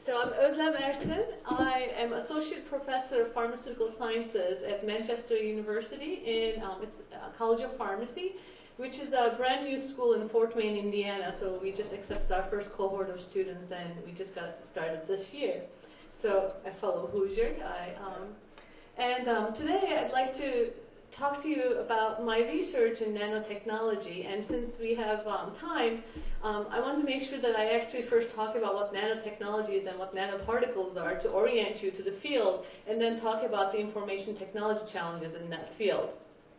So I'm Özlem Ertin. I am Associate Professor of Pharmaceutical Sciences at Manchester University in College of Pharmacy, which is a brand new school in Fort Wayne, Indiana. So we just accepted our first cohort of students, and we just got started this year. So a fellow Hoosier. Today I'd like to talk to you about my research in nanotechnology. And since we have time, I want to make sure that I actually first talk about what nanotechnology is and what nanoparticles are to orient you to the field, and then talk about the information technology challenges in that field.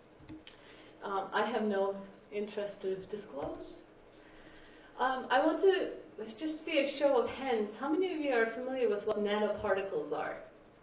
I have no interest to disclose. I want to just see a show of hands. How many of you are familiar with what nanoparticles are?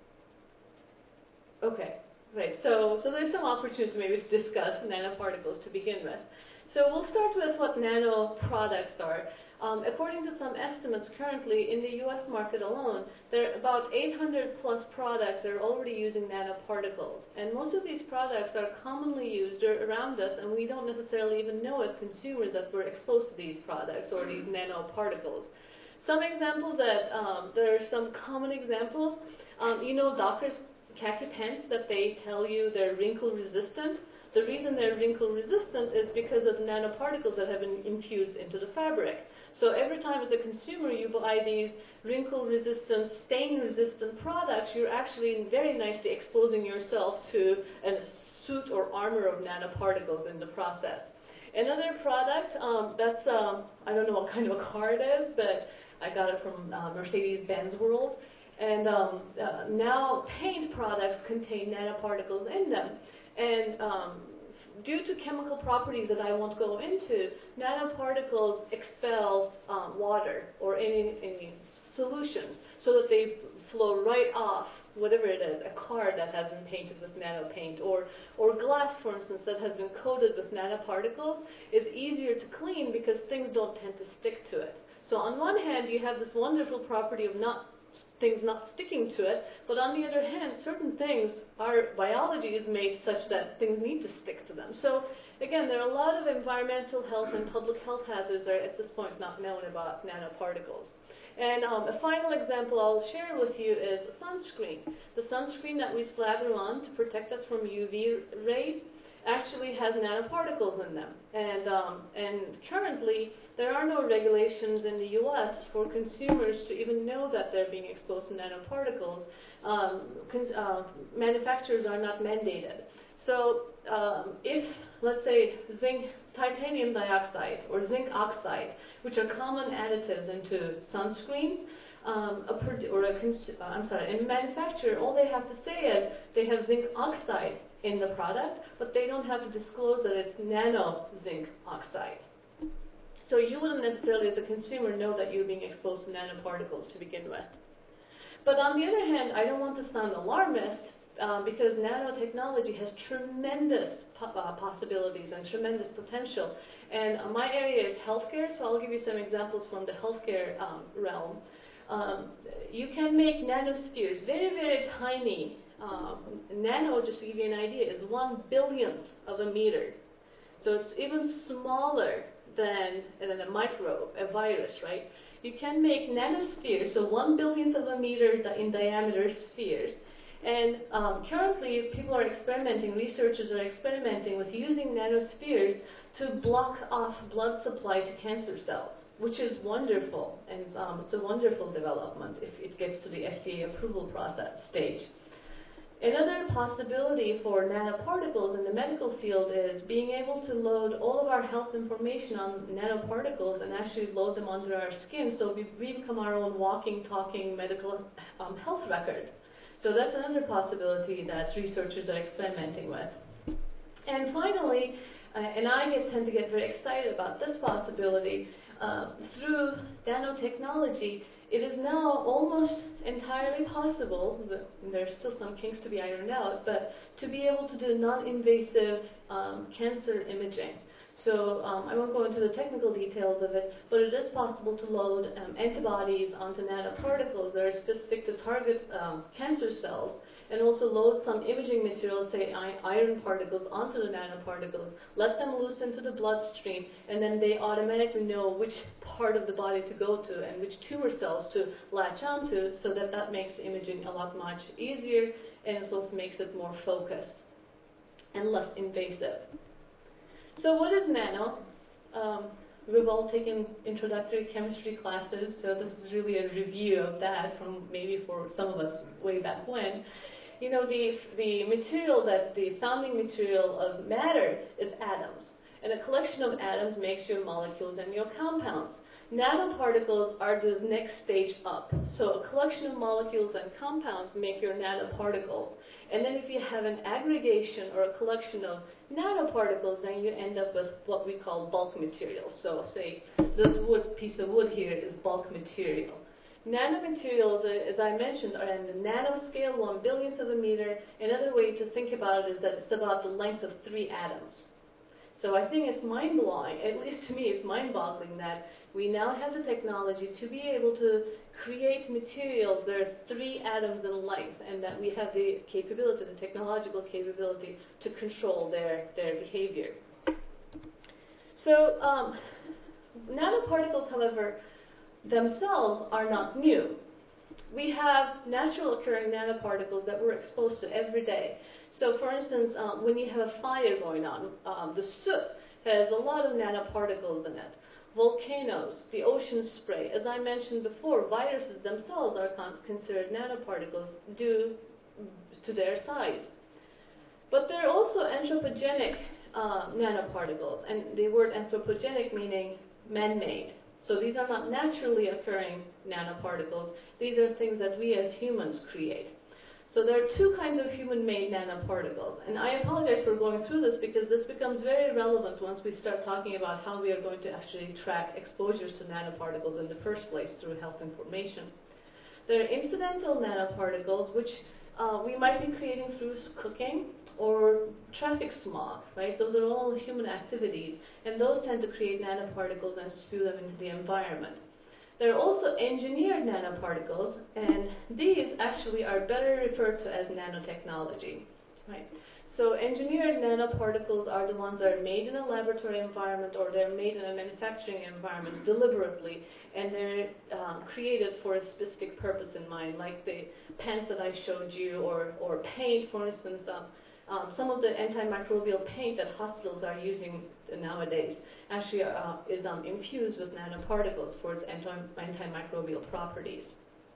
Okay. Right, so there's some opportunity maybe to discuss nanoparticles to begin with. So we'll start with what nanoproducts are. According to some estimates currently in the US market alone, there are about 800 plus products that are already using nanoparticles. And most of these products are commonly used around us, and we don't necessarily even know as consumers that we're exposed to these products or these nanoparticles. Some examples that, there are some common examples. Doctors' khaki pants that they tell you they're wrinkle resistant. The reason they're wrinkle resistant is because of nanoparticles that have been infused into the fabric. So every time as a consumer you buy these wrinkle resistant, stain resistant products, you're actually very nicely exposing yourself to a suit or armor of nanoparticles in the process. Another product, I don't know what kind of a car it is, but I got it from Mercedes-Benz World. And now paint products contain nanoparticles in them. And due to chemical properties that I won't go into, nanoparticles expel water or any solutions so that they flow right off whatever it is, a car that has been painted with nano paint, or glass, for instance, that has been coated with nanoparticles is easier to clean because things don't tend to stick to it. So on one hand, you have this wonderful property of things not sticking to it, but on the other hand, certain things, our biology is made such that things need to stick to them. So again, there are a lot of environmental health and public health hazards that are at this point not known about nanoparticles. And a final example I'll share with you is sunscreen. The sunscreen that we slather on to protect us from UV rays actually has nanoparticles in them. And currently, there are no regulations in the U.S. for consumers to even know that they're being exposed to nanoparticles. Manufacturers are not mandated. So if, let's say, titanium dioxide or zinc oxide, which are common additives into sunscreens, a manufacturer, all they have to say is they have zinc oxide in the product, but they don't have to disclose that it's nano zinc oxide. So you wouldn't necessarily, as a consumer, know that you're being exposed to nanoparticles to begin with. But on the other hand, I don't want to sound alarmist because nanotechnology has tremendous possibilities and tremendous potential. And my area is healthcare, so I'll give you some examples from the healthcare realm. You can make nanospheres, very, very tiny. Nano, just to give you an idea, is 1/1000th of a meter. So it's even smaller than a microbe, a virus, right? You can make nanospheres, so 1/1000th of a meter in diameter spheres. And currently, people are experimenting, researchers are experimenting with using nanospheres to block off blood supply to cancer cells, which is wonderful, and it's a wonderful development if it gets to the FDA approval process stage. Another possibility for nanoparticles in the medical field is being able to load all of our health information on nanoparticles and actually load them onto our skin, so we become our own walking, talking medical health record. So that's another possibility that researchers are experimenting with. And finally, and I tend to get very excited about this possibility, through nanotechnology, it is now almost entirely possible, there's still some kinks to be ironed out, but to be able to do non-invasive cancer imaging. So I won't go into the technical details of it, but it is possible to load antibodies onto nanoparticles that are specific to target cancer cells, and also load some imaging materials, say iron particles, onto the nanoparticles, let them loose into the bloodstream, and then they automatically know which part of the body to go to and which tumor cells to latch onto, so that makes imaging a lot much easier, and it also makes it more focused and less invasive. So what is nano? We've all taken introductory chemistry classes, so this is really a review of that from maybe for some of us way back when. You know, the material that's the founding material of matter is atoms. And a collection of atoms makes your molecules and your compounds. Nanoparticles are the next stage up. So a collection of molecules and compounds make your nanoparticles. And then if you have an aggregation or a collection of nanoparticles, then you end up with what we call bulk materials. So say this piece of wood here is bulk material. Nanomaterials, as I mentioned, are in the nanoscale, 1/1000th of a meter. Another way to think about it is that it's about the length of 3 atoms. So I think it's mind-blowing, at least to me it's mind-boggling, that we now have the technology to be able to create materials that are 3 atoms in length, and that we have the capability, the technological capability to control their behavior. So nanoparticles, however, themselves are not new. We have natural occurring nanoparticles that we're exposed to every day. So for instance, when you have a fire going on, the soot has a lot of nanoparticles in it. Volcanoes, the ocean spray, as I mentioned before, viruses themselves are considered nanoparticles due to their size. But there are also anthropogenic nanoparticles, and the word anthropogenic meaning man-made. So these are not naturally occurring nanoparticles. These are things that we as humans create. So there are 2 kinds of human-made nanoparticles. And I apologize for going through this because this becomes very relevant once we start talking about how we are going to actually track exposures to nanoparticles in the first place through health information. There are incidental nanoparticles, which we might be creating through cooking or traffic smog, right? Those are all human activities, and those tend to create nanoparticles and spew them into the environment. There are also engineered nanoparticles, and these actually are better referred to as nanotechnology, right? So engineered nanoparticles are the ones that are made in a laboratory environment, or they're made in a manufacturing environment deliberately, and they're created for a specific purpose in mind, like the pens that I showed you, or paint, for instance. Some of the antimicrobial paint that hospitals are using nowadays actually is infused with nanoparticles for its antimicrobial properties.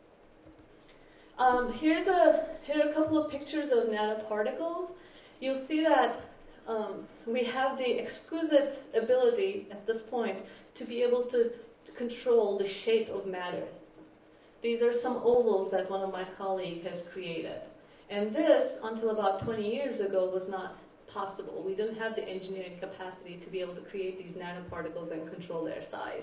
Here are a couple of pictures of nanoparticles. You'll see that we have the exquisite ability at this point to be able to control the shape of matter. These are some ovals that one of my colleagues has created. And this, until about 20 years ago, was not possible. We didn't have the engineering capacity to be able to create these nanoparticles and control their size.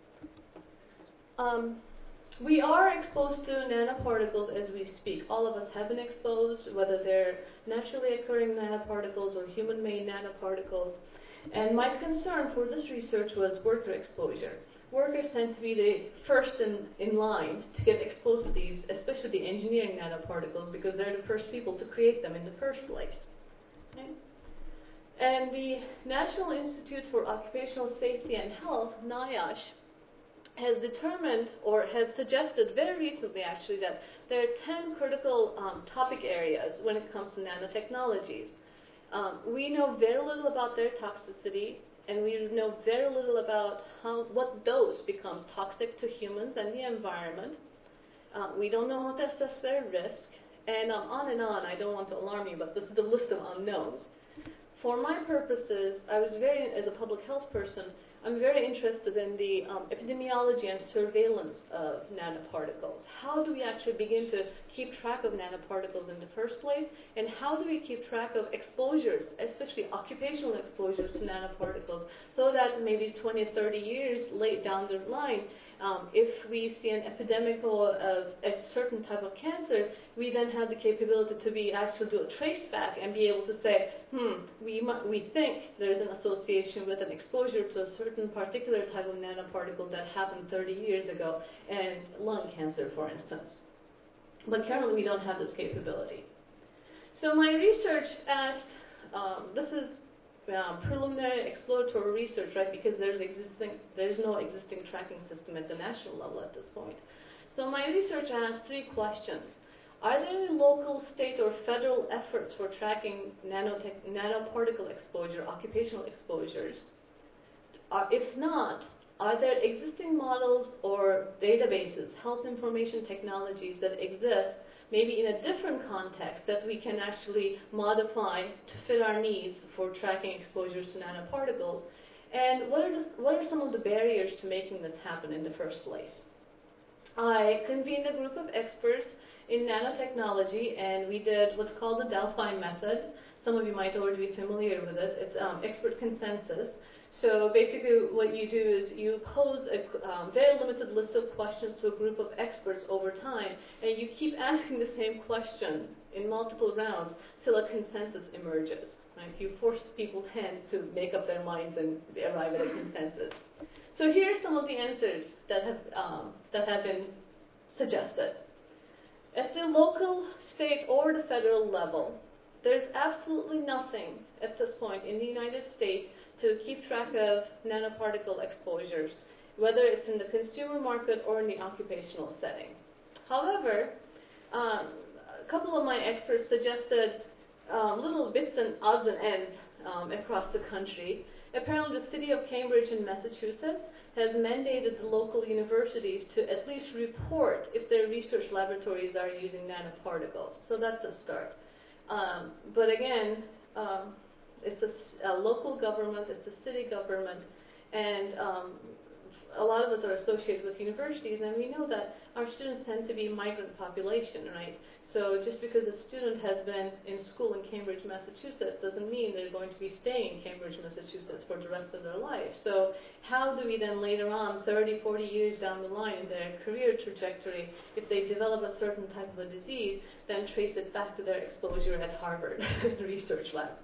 We are exposed to nanoparticles as we speak. All of us have been exposed, whether they're naturally occurring nanoparticles or human-made nanoparticles. And my concern for this research was worker exposure. Workers tend to be the first in line to get exposed to these, especially the engineering nanoparticles, because they're the first people to create them in the first place. Okay? And the National Institute for Occupational Safety and Health, NIOSH, has determined, or has suggested very recently actually, that there are 10 critical topic areas when it comes to nanotechnologies. We know very little about their toxicity, and we know very little about what dose becomes toxic to humans and the environment. We don't know how to assess their risk, and on and on. I don't want to alarm you, but this is the list of unknowns. For my purposes, as a public health person, I'm very interested in the epidemiology and surveillance of nanoparticles. How do we actually begin to keep track of nanoparticles in the first place? And how do we keep track of exposures, especially occupational exposures to nanoparticles, so that maybe 20, 30 years late down the line, If we see an epidemic of a certain type of cancer, we then have the capability to actually do a trace back and be able to say, we think there's an association with an exposure to a certain particular type of nanoparticle that happened 30 years ago, and lung cancer, for instance. But currently, we don't have this capability. So my research asked, this is preliminary exploratory research, right? Because there's no existing tracking system at the national level at this point. So my research asked 3 questions. Are there any local, state, or federal efforts for tracking nanoparticle exposure, occupational exposures? If not, are there existing models or databases, health information technologies that exist, maybe in a different context, that we can actually modify to fit our needs for tracking exposures to nanoparticles? And what are some of the barriers to making this happen in the first place? I convened a group of experts in nanotechnology, and we did what's called the Delphi method. Some of you might already be familiar with it. It's expert consensus. So basically what you do is you pose a very limited list of questions to a group of experts over time, and you keep asking the same question in multiple rounds till a consensus emerges. Right? You force people's hands to make up their minds and arrive at a consensus. So here are some of the answers that have been suggested. At the local, state, or the federal level, there's absolutely nothing at this point in the United States to keep track of nanoparticle exposures, whether it's in the consumer market or in the occupational setting. However, a couple of my experts suggested little bits and odds and ends across the country. Apparently, the city of Cambridge in Massachusetts has mandated the local universities to at least report if their research laboratories are using nanoparticles. So that's a start. But again, it's a local government, it's a city government, and a lot of us are associated with universities, and we know that our students tend to be migrant population, right? So just because a student has been in school in Cambridge, Massachusetts, doesn't mean they're going to be staying in Cambridge, Massachusetts for the rest of their life. So how do we then later on, 30, 40 years down the line in their career trajectory, if they develop a certain type of a disease, then trace it back to their exposure at Harvard research lab?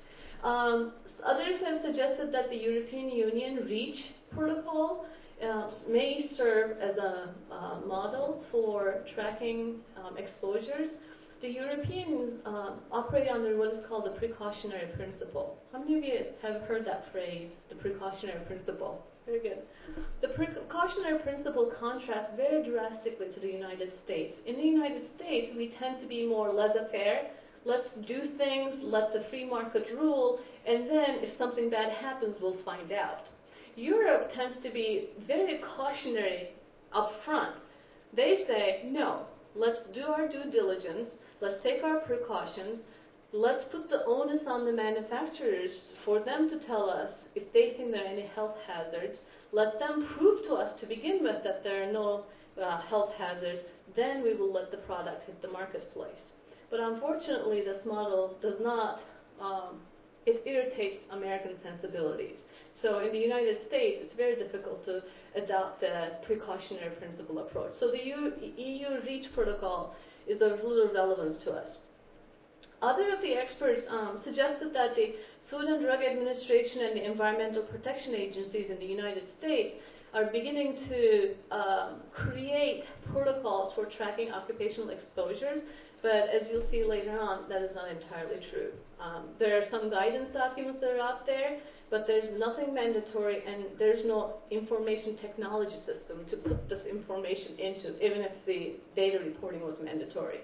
Others have suggested that the European Union REACH protocol may serve as a model for tracking exposures. The Europeans operate under what is called the precautionary principle. How many of you have heard that phrase, the precautionary principle? Very good. The precautionary principle contrasts very drastically to the United States. In the United States, we tend to be more laissez-faire. Let's do things, let the free market rule, and then if something bad happens, we'll find out. Europe tends to be very cautionary up front. They say, no, let's do our due diligence, let's take our precautions, let's put the onus on the manufacturers for them to tell us if they think there are any health hazards. Let them prove to us to begin with that there are no health hazards, then we will let the product hit the marketplace. But unfortunately, this model does not, it irritates American sensibilities. So in the United States, it's very difficult to adopt the precautionary principle approach. So the EU REACH protocol is of little relevance to us. Other of the experts suggested that the Food and Drug Administration and the Environmental Protection Agencies in the United States are beginning to create protocols for tracking occupational exposures, but as you'll see later on, that is not entirely true. There are some guidance documents that are out there, but there's nothing mandatory, and there's no information technology system to put this information into, even if the data reporting was mandatory.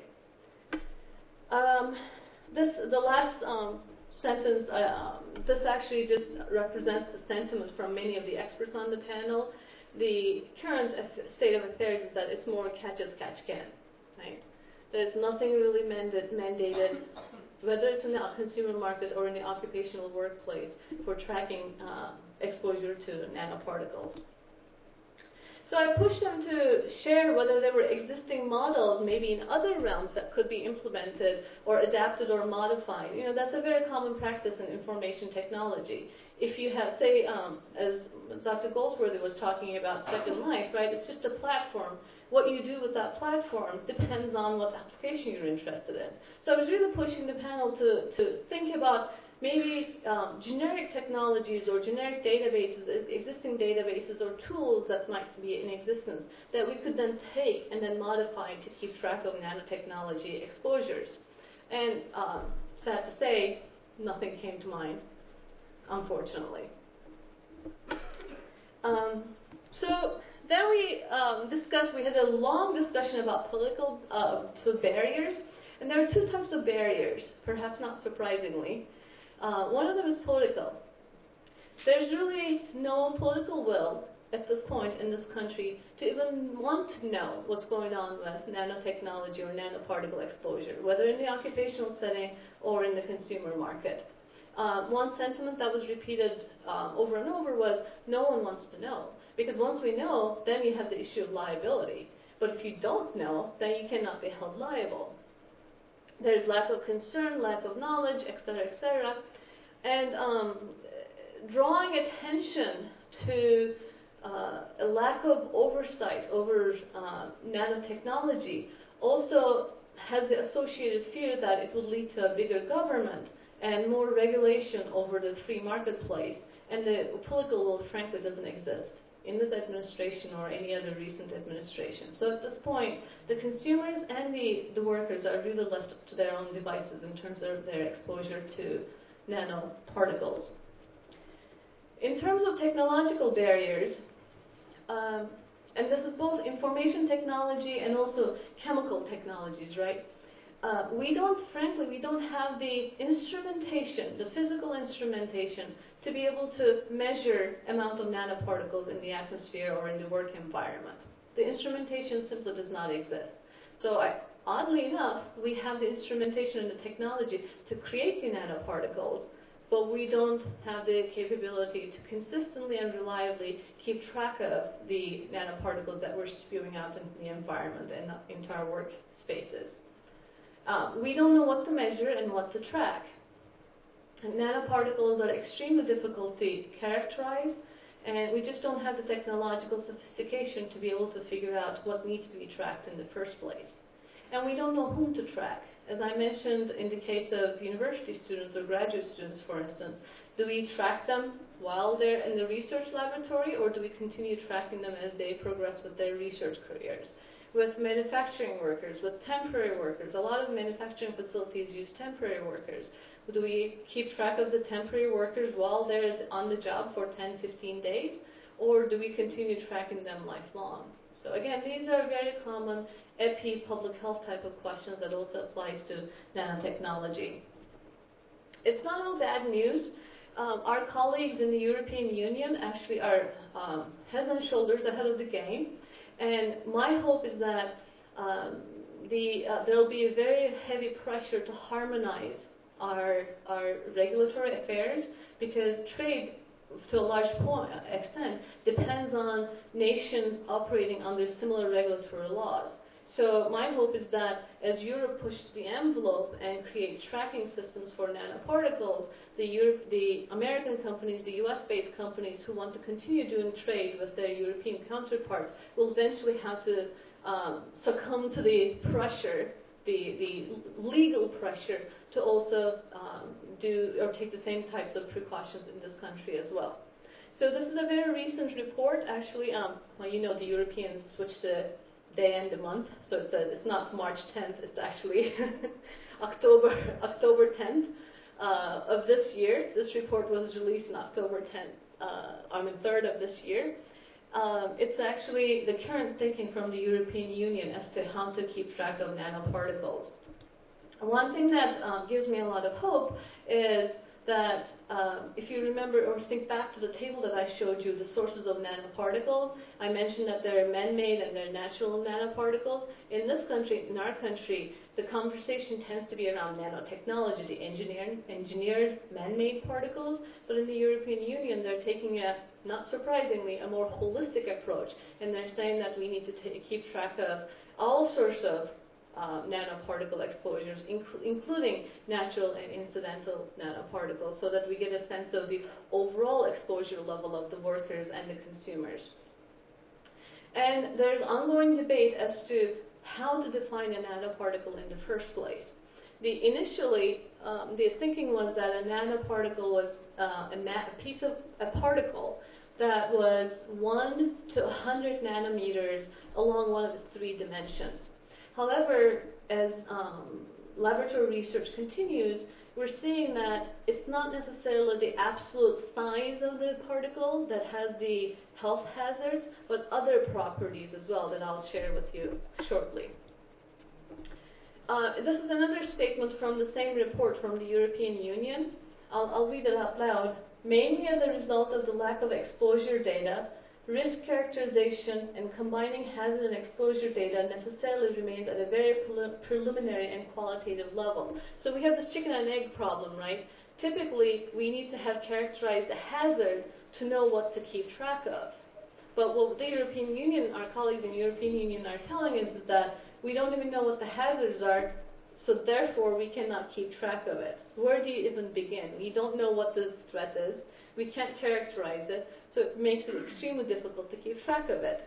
The last sentence, this actually just represents the sentiment from many of the experts on the panel. The current state of affairs is that it's more catch as catch can, right? There's nothing really mandated, whether it's in the consumer market or in the occupational workplace, for tracking exposure to nanoparticles. So I pushed them to share whether there were existing models, maybe in other realms, that could be implemented or adapted or modified. You know, that's a very common practice in information technology. If you have, say, as Dr. Goldsworthy was talking about Second Life, right? It's just a platform. What you do with that platform depends on what application you're interested in. So I was really pushing the panel to think about maybe generic technologies or generic databases, existing databases or tools that might be in existence that we could then take and then modify to keep track of nanotechnology exposures. And sad to say, nothing came to mind, unfortunately. So then we had a long discussion about political barriers, and there are two types of barriers, perhaps not surprisingly. One of them is political. There's really no political will at this point in this country to even want to know what's going on with nanotechnology or nanoparticle exposure, whether in the occupational setting or in the consumer market. One sentiment that was repeated over and over was, no one wants to know. Because once we know, then you have the issue of liability. But if you don't know, then you cannot be held liable. There's lack of concern, lack of knowledge, etc., etc. And drawing attention to a lack of oversight over nanotechnology also has the associated fear that it will lead to a bigger government and more regulation over the free marketplace. And the political will, frankly, doesn't exist in this administration or any other recent administration. So at this point, the consumers and the workers are really left to their own devices in terms of their exposure to nanoparticles. In terms of technological barriers, and this is both information technology and also chemical technologies, right? We don't have the instrumentation, the physical instrumentation, to be able to measure amount of nanoparticles in the atmosphere or in the work environment. The instrumentation simply does not exist. So oddly enough, we have the instrumentation and the technology to create the nanoparticles, but we don't have the capability to consistently and reliably keep track of the nanoparticles that we're spewing out into the environment and into our workspaces. We don't know what to measure and what to track. And nanoparticles are extremely difficult to characterize, and we just don't have the technological sophistication to be able to figure out what needs to be tracked in the first place. And we don't know whom to track. As I mentioned, in the case of university students or graduate students, for instance, do we track them while they're in the research laboratory, or do we continue tracking them as they progress with their research careers? With manufacturing workers, with temporary workers, a lot of manufacturing facilities use temporary workers. Do we keep track of the temporary workers while they're on the job for 10, 15 days, or do we continue tracking them lifelong? So again, these are very common public health type of questions that also applies to nanotechnology. It's not all bad news. Our colleagues in the European Union actually are head and shoulders ahead of the game. And my hope is that there will be a very heavy pressure to harmonize our regulatory affairs, because trade, to a large extent, depends on nations operating under similar regulatory laws. So my hope is that as Europe pushes the envelope and creates tracking systems for nanoparticles, the American companies, the US-based companies who want to continue doing trade with their European counterparts will eventually have to succumb to the pressure, the legal pressure, to also do or take the same types of precautions in this country as well. So this is a very recent report. Actually, well, you know, the Europeans switched to day and the month, so it's not March 10th, it's actually October 10th of this year. This report was released on October 3rd of this year. It's actually the current thinking from the European Union as to how to keep track of nanoparticles. One thing that gives me a lot of hope is that if you remember or think back to the table that I showed you, the sources of nanoparticles, I mentioned that there are man-made and there are natural nanoparticles. In this country, in our country, the conversation tends to be around nanotechnology, the engineered man-made particles, but in the European Union, they're taking a, not surprisingly, a more holistic approach, and they're saying that we need to keep track of all sorts of nanoparticle exposures, including natural and incidental nanoparticles, so that we get a sense of the overall exposure level of the workers and the consumers. And there's ongoing debate as to how to define a nanoparticle in the first place. Initially, the thinking was that a nanoparticle was a particle that was 1 to 100 nanometers along one of its 3 dimensions. However, as laboratory research continues, we're seeing that it's not necessarily the absolute size of the particle that has the health hazards, but other properties as well that I'll share with you shortly. This is another statement from the same report from the European Union. I'll read it out loud. Mainly as a result of the lack of exposure data, risk characterization and combining hazard and exposure data necessarily remains at a very preliminary and qualitative level. So we have this chicken and egg problem, right? Typically, we need to have characterized a hazard to know what to keep track of. But what the European Union, our colleagues in the European Union are telling us is that we don't even know what the hazards are, so therefore we cannot keep track of it. Where do you even begin? We don't know what the threat is. We can't characterize it, so it makes it extremely difficult to keep track of it.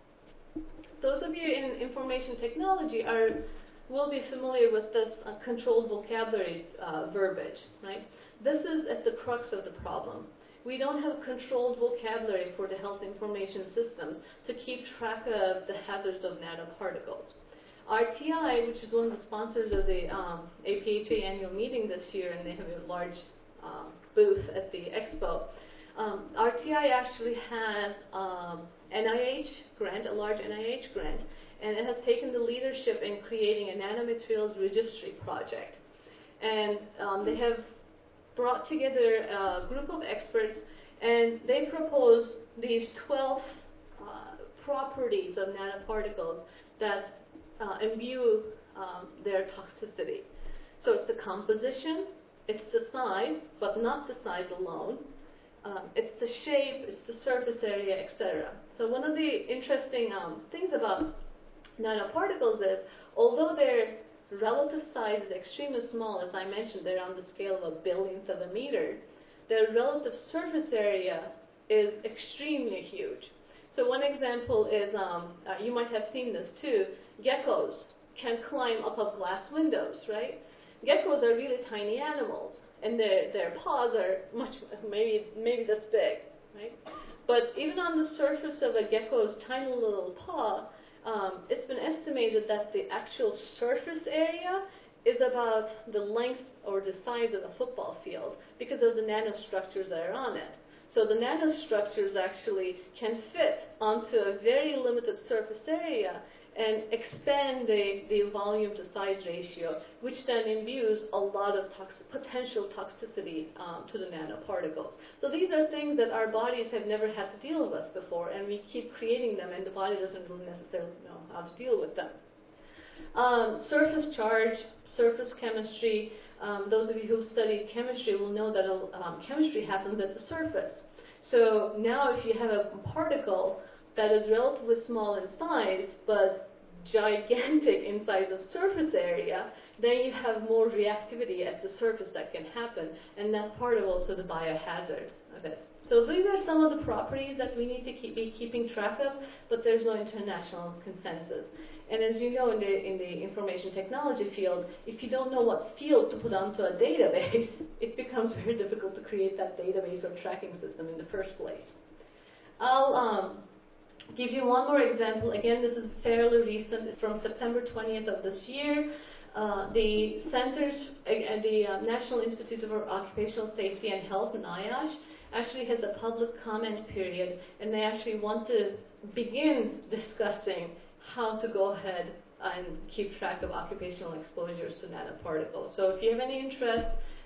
Those of you in information technology will be familiar with this controlled vocabulary verbiage, right? This is at the crux of the problem. We don't have controlled vocabulary for the health information systems to keep track of the hazards of nanoparticles. RTI, which is one of the sponsors of the APHA annual meeting this year, and they have a large booth at the expo. RTI actually has NIH grant, a large NIH grant, and it has taken the leadership in creating a nanomaterials registry project. And they have brought together a group of experts, and they propose these 12 properties of nanoparticles that imbue their toxicity. So it's the composition, it's the size, but not the size alone. It's the shape, it's the surface area, etc. So one of the interesting things about nanoparticles is, although their relative size is extremely small, as I mentioned, they're on the scale of a billionth of a meter, their relative surface area is extremely huge. So one example is, you might have seen this too, geckos can climb up of glass windows, right? Geckos are really tiny animals, and their paws are maybe this big, right? But even on the surface of a gecko's tiny little paw, it's been estimated that the actual surface area is about the length or the size of a football field because of the nanostructures that are on it. So the nanostructures actually can fit onto a very limited surface area and expand the volume to size ratio, which then imbues a lot of potential toxicity to the nanoparticles. So these are things that our bodies have never had to deal with before, and we keep creating them, and the body doesn't really necessarily know how to deal with them. Surface charge, surface chemistry. Those of you who've studied chemistry will know that chemistry happens at the surface. So now if you have a particle that is relatively small in size, but gigantic in size of surface area, then you have more reactivity at the surface that can happen, and that's part of also the biohazard of it. So these are some of the properties that we need to be keeping track of, but there's no international consensus. And as you know, in the information technology field, if you don't know what field to put onto a database, it becomes very difficult to create that database or tracking system in the first place. I'll give you one more example. Again, this is fairly recent. It's from September 20th of this year. The National Institute for Occupational Safety and Health, NIOSH, actually has a public comment period, and they actually want to begin discussing how to go ahead and keep track of occupational exposures to nanoparticles. So if you have any interest,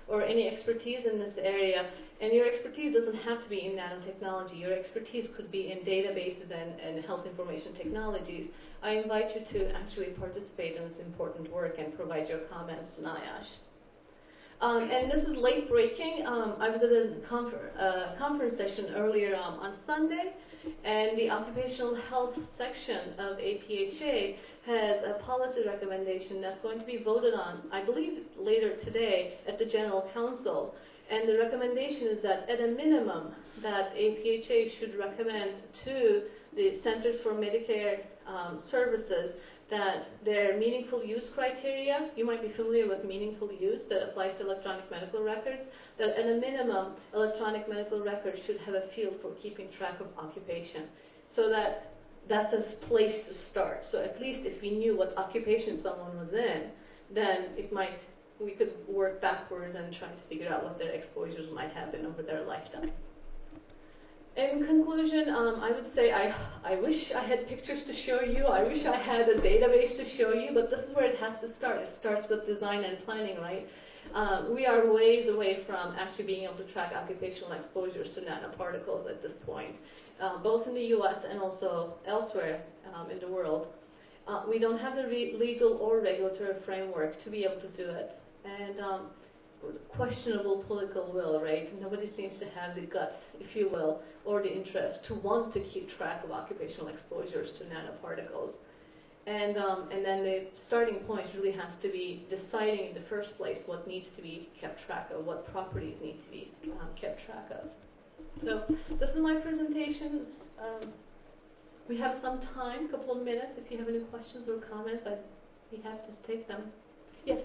or any expertise in this area, and your expertise doesn't have to be in nanotechnology. Your expertise could be in databases and health information technologies. I invite you to actually participate in this important work and provide your comments to NIOSH. And this is late breaking. I was at a conference session earlier on Sunday, and the occupational health section of APHA has a policy recommendation that's going to be voted on, I believe, later today at the General Council. And the recommendation is that, at a minimum, that APHA should recommend to the Centers for Medicare Services that their meaningful use criteria, you might be familiar with meaningful use that applies to electronic medical records, that at a minimum, electronic medical records should have a field for keeping track of occupation. So that's a place to start. So at least if we knew what occupation someone was in, then we could work backwards and try to figure out what their exposures might have been over their lifetime. In conclusion, I would say I wish I had pictures to show you. I wish I had a database to show you, but this is where it has to start. It starts with design and planning, right? We are ways away from actually being able to track occupational exposures to nanoparticles at this point, both in the U.S. and also elsewhere in the world. We don't have the legal or regulatory framework to be able to do it. And questionable political will, right? Nobody seems to have the guts, if you will, or the interest to want to keep track of occupational exposures to nanoparticles. And then the starting point really has to be deciding in the first place what needs to be kept track of, what properties need to be kept track of. So this is my presentation. We have some time, a couple of minutes. If you have any questions or comments, I'd be happy to take them. Yes?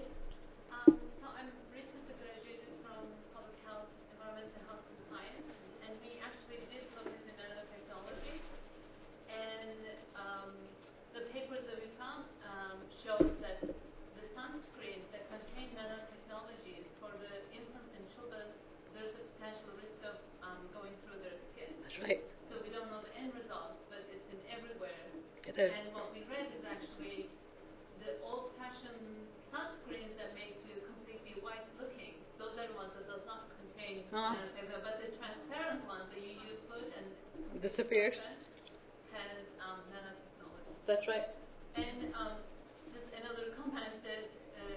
Shows that the sunscreens that contain nanotechnologies for the infants and children, there's a potential risk of going through their skin. That's right. So we don't know the end results, but it's in everywhere. It is. And what we read is actually the old-fashioned sunscreens that make you completely white-looking. Those are the ones that does not contain nanotechnology, but the transparent ones that you use food and disappears has nanotechnology. That's right. And another comment that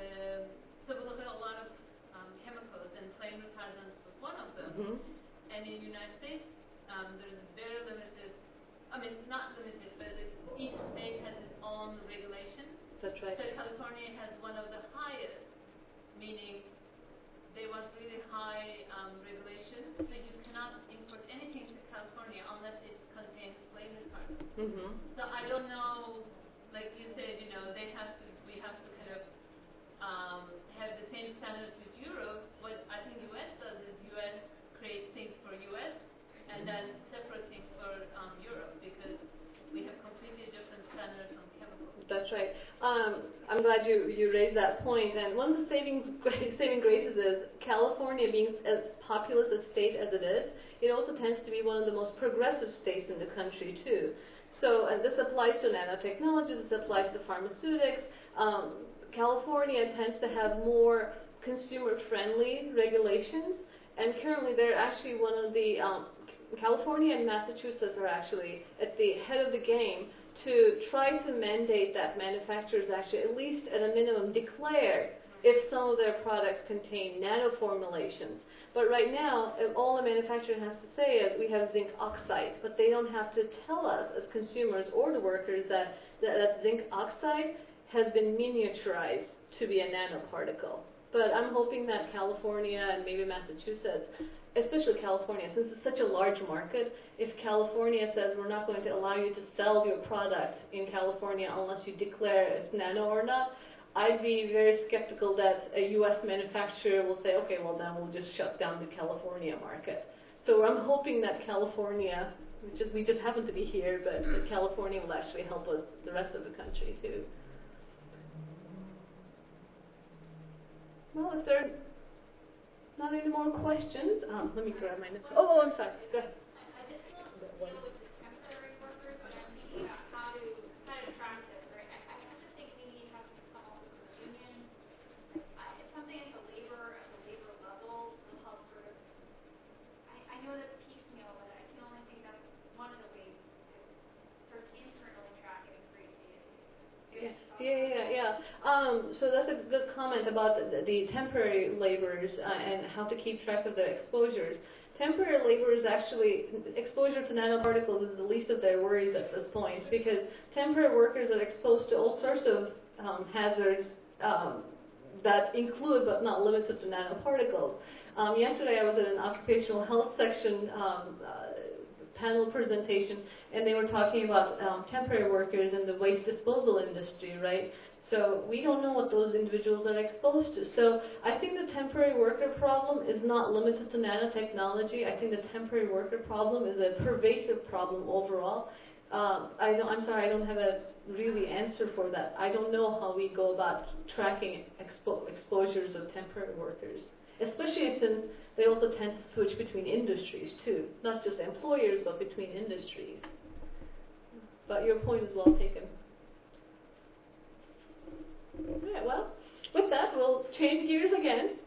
so we look at a lot of chemicals, and flame retardants was one of them. Mm-hmm. And in the United States, there's very limited. I mean, not limited, but each state has its own regulation. That's right. So California has one of the highest, meaning they want really high regulation. So you cannot import anything to California unless it contains flame retardants. Mm-hmm. So I don't know. Like you said, we have to kind of have the same standards with Europe. What I think U.S. does is U.S. creates things for U.S. and then separate things for Europe, because we have completely different standards on chemicals. That's right. I'm glad you raised that point. And one of the saving graces is California, being as populous a state as it is, it also tends to be one of the most progressive states in the country too. So, and this applies to nanotechnology, this applies to pharmaceutics. California tends to have more consumer-friendly regulations, and currently they're actually one of the, California and Massachusetts are actually at the head of the game to try to mandate that manufacturers actually, at least at a minimum, declare if some of their products contain nanoformulations. But right now, all the manufacturer has to say is we have zinc oxide, but they don't have to tell us as consumers or the workers that zinc oxide has been miniaturized to be a nanoparticle. But I'm hoping that California and maybe Massachusetts, especially California, since it's such a large market, if California says we're not going to allow you to sell your product in California unless you declare it's nano or not, I'd be very skeptical that a U.S. manufacturer will say, okay, well then we'll just shut down the California market. So I'm hoping that California, we just happen to be here, but California will actually help us, the rest of the country too. Well, if there are not any more questions, let me grab my notes. Oh, I'm sorry. Go ahead. I just want to deal with the temporary workers and how to track this, right? I have to think we need to have to come up with a union. It's something at the labor level So that's a good comment about the temporary laborers and how to keep track of their exposures. Temporary laborers actually, exposure to nanoparticles is the least of their worries at this point, because temporary workers are exposed to all sorts of hazards that include but not limited to nanoparticles. Yesterday I was at an occupational health section panel presentation, and they were talking about temporary workers in the waste disposal industry, right? So we don't know what those individuals are exposed to. So I think the temporary worker problem is not limited to nanotechnology. I think the temporary worker problem is a pervasive problem overall. I'm sorry, I don't have a really answer for that. I don't know how we go about tracking exposures of temporary workers, especially since they also tend to switch between industries too, not just employers, but between industries. But your point is well taken. All right, well, with that, we'll change gears again.